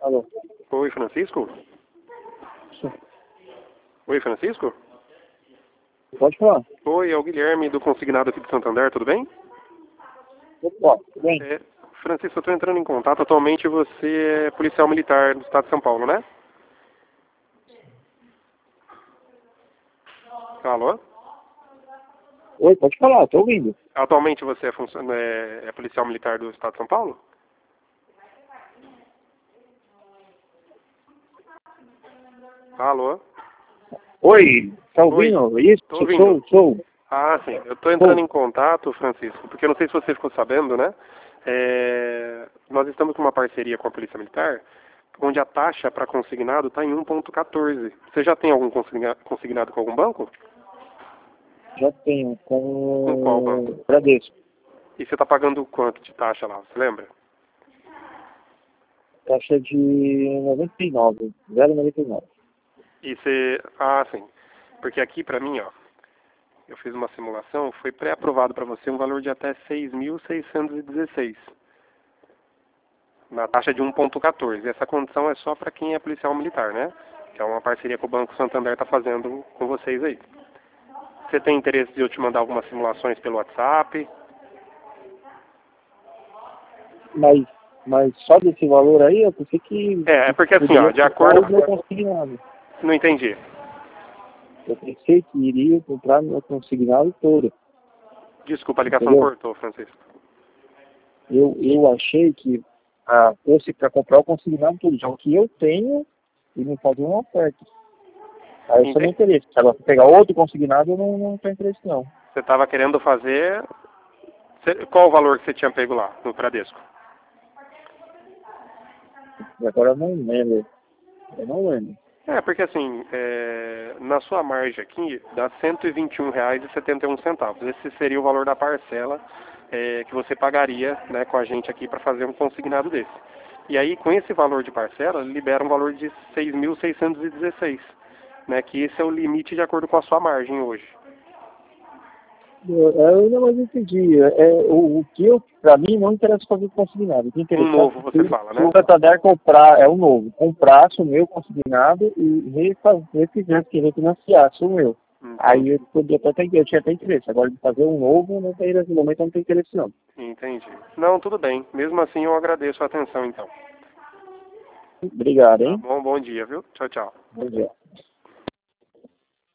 Alô? Oi, Francisco? Sim. Oi, Francisco? Pode falar. Oi, é o Guilherme do Consignado aqui de Santander, tudo bem? Opa, tudo bem? Francisco, eu estou entrando em contato. Atualmente você é policial militar do estado de São Paulo, né? Alô? Oi, pode falar, tô ouvindo. Atualmente você é policial militar do estado de São Paulo? Alô? Oi, tá ouvindo? Oi, Isso, tô ouvindo. sou. Ah, sim. Eu estou entrando em contato, Francisco, porque eu não sei se você ficou sabendo, né? Nós estamos com uma parceria com a Polícia Militar, onde a taxa para consignado está em 1,14. Você já tem algum consignado com algum banco? Já tenho, Com qual com banco? Bradesco. E você está pagando quanto de taxa lá, você lembra? Taxa de 99, 0,99. E você... Ah, sim. Porque aqui para mim, ó, eu fiz uma simulação, foi pré-aprovado para você um valor de até 6.616. Na taxa de 1,14. Essa condição é só para quem é policial militar, né? Que é uma parceria que o Banco Santander está fazendo com vocês aí. Você tem interesse de eu te mandar algumas simulações pelo WhatsApp? Mas só desse valor aí, eu pensei que É porque assim, ó, poderia de comprar acordo... o meu consignado. Não entendi. Eu pensei que iria comprar meu consignado todo, Desculpa, a ligação entendeu? cortou, Francisco. Eu achei que fosse para comprar o consignado todo, já o que eu tenho, e me fazer uma oferta. Aí eu só não Entendi. interesse. Agora, se pegar outro consignado, eu não tenho interesse, não. Você estava querendo fazer... Qual o valor que você tinha pego lá, no Bradesco? E agora eu não lembro. Eu não lembro. Porque assim, na sua margem aqui, dá R$ 121,71. Esse seria o valor da parcela que você pagaria, né, com a gente aqui para fazer um consignado desse. E aí, com esse valor de parcela, libera um valor de 6.616, né, que esse é o limite de acordo com a sua margem hoje. Eu ainda mais entendi. O que pra mim, não interessa fazer consignado. O que interessa Um novo, você fala, se né? o Santander comprar, é o novo, comprasse o meu consignado e refinanciasse o meu. Aí Entendi. eu podia eu tinha até interesse. Agora, de fazer um novo, não tem, nesse momento, eu não tenho interesse, não. Entendi. Não, tudo bem. Mesmo assim, eu agradeço a atenção, então. Obrigado, Tá hein? bom, bom dia, viu? Tchau, tchau. Bom dia.